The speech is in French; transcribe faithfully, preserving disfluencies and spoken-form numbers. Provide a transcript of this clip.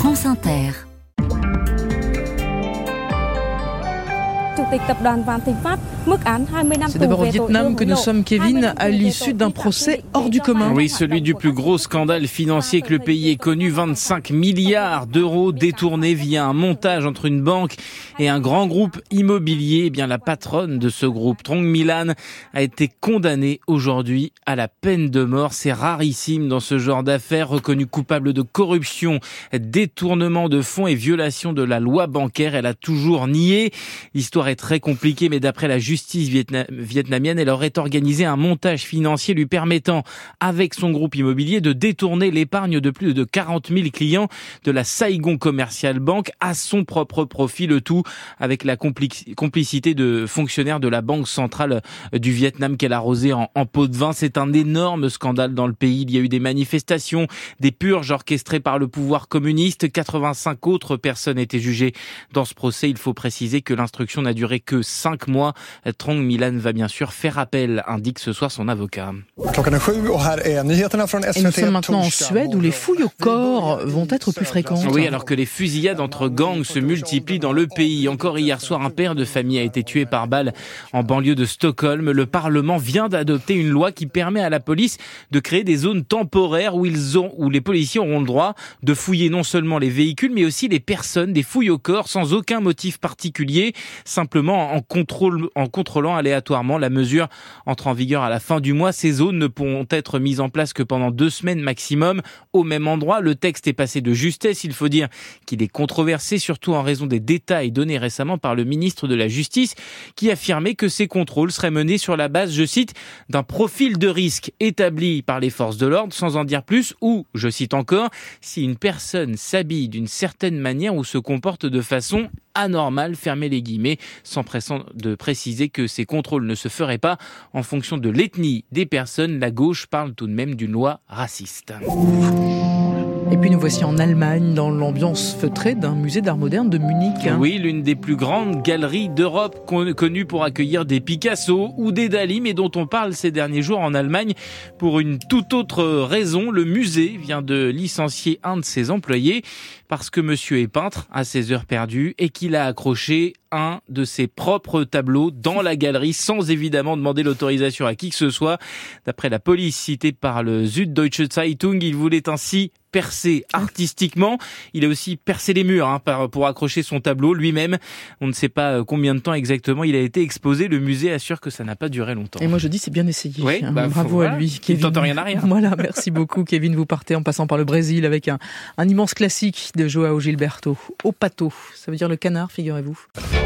France Inter. C'est d'abord au Vietnam que nous sommes, Kevin, à l'issue d'un procès hors du commun. Oui, celui du plus gros scandale financier que le pays ait connu. vingt-cinq milliards d'euros détournés via un montage entre une banque et un grand groupe immobilier. Eh bien, la patronne de ce groupe, Trong My Lan, a été condamnée aujourd'hui à la peine de mort. C'est rarissime dans ce genre d'affaires. Reconnue coupable de corruption, détournement de fonds et violation de la loi bancaire. Elle a toujours nié. L'histoire est très compliquée, mais d'après la justice vietna- vietnamienne, elle aurait organisé un montage financier lui permettant, avec son groupe immobilier, de détourner l'épargne de plus de quarante mille clients de la Saigon Commercial Bank à son propre profit, le tout avec la compli- complicité de fonctionnaires de la Banque centrale du Vietnam qu'elle a arrosée en, en pot de vin. C'est un énorme scandale dans le pays. Il y a eu des manifestations, des purges orchestrées par le pouvoir communiste. quatre-vingt-cinq autres personnes étaient jugées dans ce procès. Il faut préciser que l'instruction n'a duré que cinq mois. Trong My Lan va bien sûr faire appel, indique ce soir son avocat. Et nous sommes maintenant en Suède où les fouilles au corps vont être plus fréquentes. Oui, alors que les fusillades entre gangs se multiplient dans le pays. Encore hier soir, un père de famille a été tué par balle en banlieue de Stockholm. Le Parlement vient d'adopter une loi qui permet à la police de créer des zones temporaires où ils ont, où les policiers auront le droit de fouiller non seulement les véhicules, mais aussi les personnes, des fouilles au corps sans aucun motif particulier, simplement en, contrôle, en contrôlant aléatoirement. La mesure entre en vigueur à la fin du mois. Ces zones ne pourront être mises en place que pendant deux semaines maximum au même endroit. Le texte est passé de justesse. Il faut dire qu'il est controversé, surtout en raison des détails donnés récemment par le ministre de la Justice qui affirmait que ces contrôles seraient menés sur la base, je cite, d'un profil de risque établi par les forces de l'ordre, sans en dire plus, ou, je cite encore, si une personne s'habille d'une certaine manière ou se comporte de façon anormale, fermez les guillemets, sans pressant de préciser que ces contrôles ne se feraient pas en fonction de l'ethnie des personnes. La gauche parle tout de même d'une loi raciste. Et puis nous voici en Allemagne, dans l'ambiance feutrée d'un musée d'art moderne de Munich. Oui, l'une des plus grandes galeries d'Europe, connue pour accueillir des Picasso ou des Dali, mais dont on parle ces derniers jours en Allemagne pour une toute autre raison. Le musée vient de licencier un de ses employés parce que monsieur est peintre à ses heures perdues et qu'il a accroché un de ses propres tableaux dans la galerie sans évidemment demander l'autorisation à qui que ce soit. D'après la police citée par le Süddeutsche Zeitung, il voulait ainsi percer artistiquement. Il a aussi percé les murs hein, pour accrocher son tableau lui-même. On ne sait pas combien de temps exactement il a été exposé. Le musée assure que ça n'a pas duré longtemps. Et moi je dis c'est bien essayé. Oui, bah, bravo faut, à voilà. lui. Kevin. Il tente rien à rien. Voilà, merci beaucoup Kevin. Vous partez en passant par le Brésil avec un, un immense classique de João Gilberto. O Pato, ça veut dire le canard, figurez-vous.